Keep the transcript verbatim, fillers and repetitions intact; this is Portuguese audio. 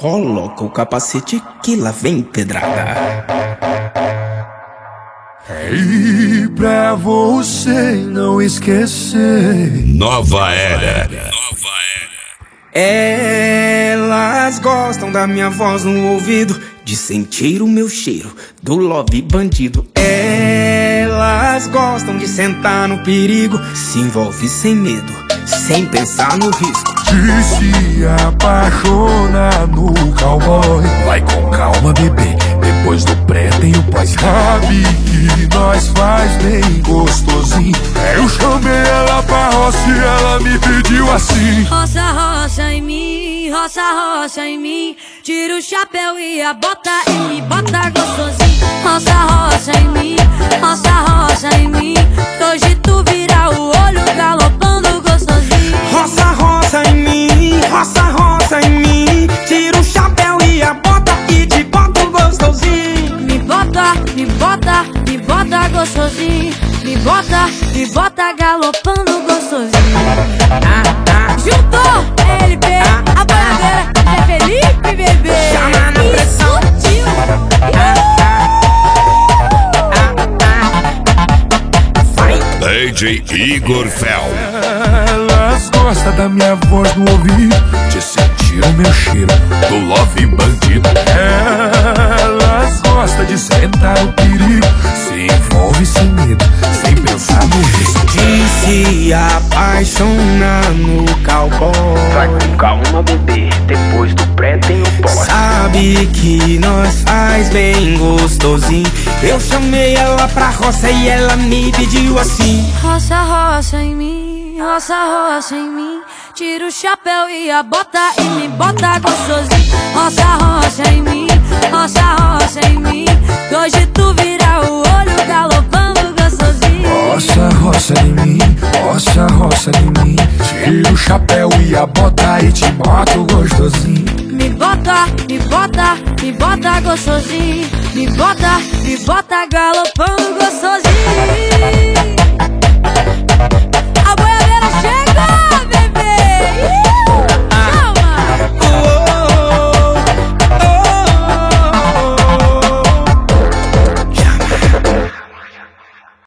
Coloca o capacete que lá vem pedrada. E pra você não esquecer. Nova era. Nova era. Elas gostam da minha voz no ouvido, de sentir o meu cheiro do love bandido. Elas gostam de sentar no perigo, se envolve sem medo, sem pensar no risco. De se apaixonar no cowboy. Vai com calma, bebê, depois do pré tem o pós. Sabe que nós faz bem gostosinho. Eu chamei ela pra roça e ela me pediu assim: roça, roça em mim, roça, roça em mim. Tira o chapéu e a bota e me bota gostosinho. Roça, roça em mim, roça, roça em mim. Hoje tu vira o olho galopando gostosinho. Roça, roça em mim, roça, roça em mim. Tira o chapéu e a bota e te bota gostosinho. Me bota, me bota, me bota gostosinho. Me bota, me bota galopando gostosinho. Ah, ah. Juntou L P, Ah, a boiadeira, é Felipe, bebê. Chama na pressão. Explodiu. D J Igor Fel. Elas gostam da minha voz no ouvido, de sentir o meu cheiro do love bandido. Elas gostam de sentar no perigo, se envolve sem medo, sem pensar no risco. De se apaixonar no cowboy. Vai com calma, bebê, depois do pré tem o pós. Sabe que nós faz bem gostosinho. Eu chamei ela pra roça e ela me pediu assim: roça, roça em mim, roça, roça em mim. Tira o chapéu e a bota e me bota gostosinho. Roça, roça em mim, roça, roça em mim. Hoje tu vira o olho galopando gostosinho. Roça, roça em mim, roça, roça em mim. Tira o chapéu e a bota e te boto gostosinho. Me bota, me bota, me bota gostosinho. Me bota, me bota galopando gostosinho.